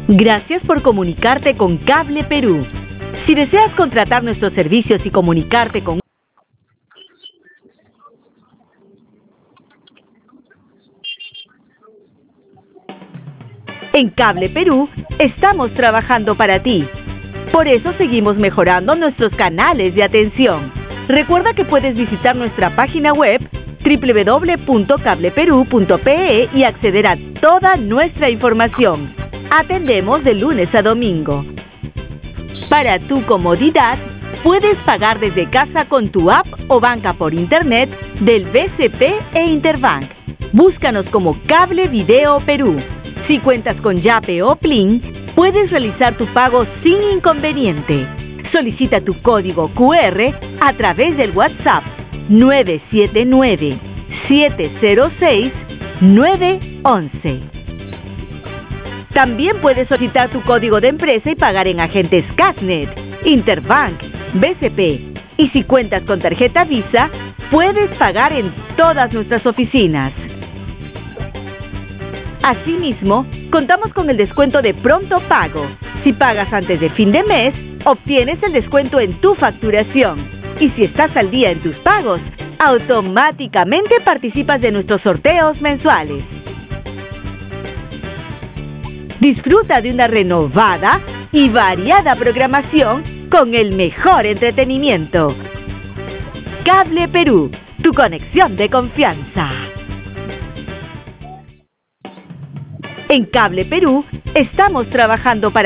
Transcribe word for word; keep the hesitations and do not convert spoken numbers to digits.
Gracias por comunicarte con Cable Perú. Si deseas contratar nuestros servicios y comunicarte con En Cable Perú estamos trabajando para ti. Por eso seguimos mejorando nuestros canales de atención. Recuerda que puedes visitar nuestra página web doble u doble u doble u punto cable perú punto pe e y acceder a toda nuestra información. Atendemos de lunes a domingo. Para tu comodidad, puedes pagar desde casa con tu app o banca por internet del B C P e Interbank. Búscanos como Cable Video Perú. Si cuentas con Yape o Plin, puedes realizar tu pago sin inconveniente. Solicita tu código cu erre a través del WhatsApp nueve siete nueve, siete cero seis, nueve uno uno. También puedes solicitar tu código de empresa y pagar en agentes Casnet, Interbank, B C P. Y si cuentas con tarjeta Visa, puedes pagar en todas nuestras oficinas. Asimismo, contamos con el descuento de pronto pago. Si pagas antes de fin de mes, obtienes el descuento en tu facturación. Y si estás al día en tus pagos, automáticamente participas de nuestros sorteos mensuales. Disfruta de una renovada y variada programación con el mejor entretenimiento. Cable Perú, tu conexión de confianza. En Cable Perú estamos trabajando para